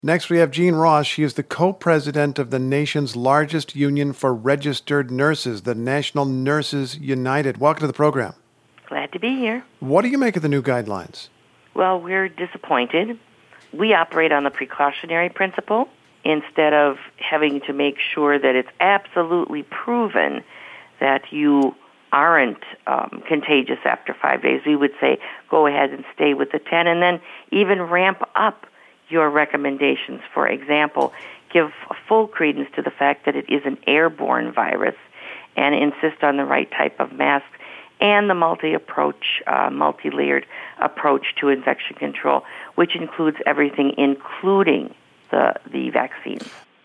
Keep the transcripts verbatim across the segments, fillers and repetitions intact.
Next, we have Jean Ross. She is the co-president of the nation's largest union for registered nurses, the National Nurses United. Welcome to the program. Glad to be here. What do you make of the new guidelines? Well, we're disappointed. We operate on the precautionary principle instead of having to make sure that it's absolutely proven that you aren't um, contagious after five days. We would say go ahead and stay with the ten, and then even ramp up your recommendations. For example, give full credence to the fact that it is an airborne virus and insist on the right type of mask and the multi-approach, uh, multi-layered approach to infection control, which includes everything, including the, the vaccines.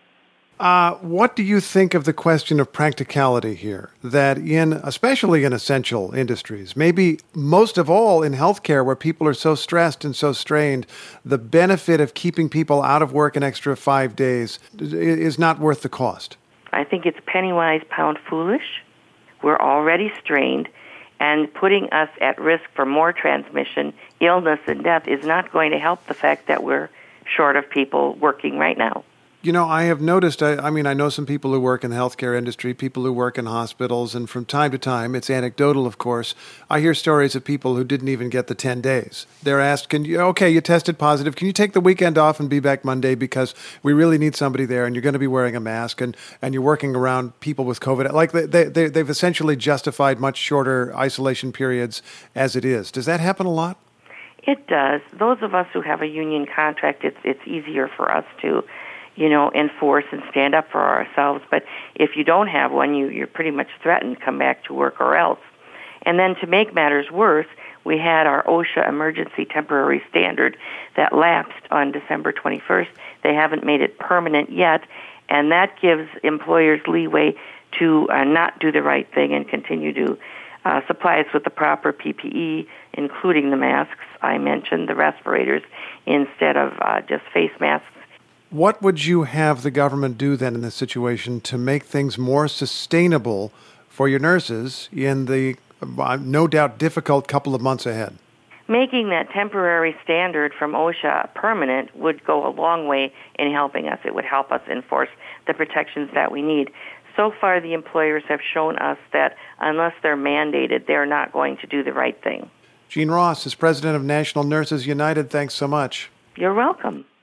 Uh, what do you think of the question of practicality here? That in, especially in essential industries, maybe most of all in healthcare where people are so stressed and so strained, the benefit of keeping people out of work an extra five days is not worth the cost. I think it's penny wise, pound foolish. We're already strained, and putting us at risk for more transmission, illness, and death is not going to help the fact that we're short of people working right now. You know, I have noticed, I, I mean, I know some people who work in the healthcare industry, people who work in hospitals, and from time to time, it's anecdotal, of course, I hear stories of people who didn't even get the ten days. They're asked, "Can you, okay, you tested positive, can you take the weekend off and be back Monday because we really need somebody there and you're going to be wearing a mask and, and you're working around people with COVID." Like they, they, they, they've essentially justified much shorter isolation periods as it is. Does that happen a lot? It does. Those of us who have a union contract, it's it's easier for us to you know, enforce and stand up for ourselves. But if you don't have one, you, you're pretty much threatened to come back to work or else. And then to make matters worse, we had our OSHA emergency temporary standard that lapsed on December twenty-first. They haven't made it permanent yet, and that gives employers leeway to uh, not do the right thing and continue to uh, supply us with the proper P P E, including the masks. I mentioned the respirators instead of uh, just face masks. What would you have the government do then in this situation to make things more sustainable for your nurses in the, uh, no doubt, difficult couple of months ahead? Making that temporary standard from OSHA permanent would go a long way in helping us. It would help us enforce the protections that we need. So far, the employers have shown us that unless they're mandated, they're not going to do the right thing. Jean Ross is president of National Nurses United. Thanks so much. You're welcome.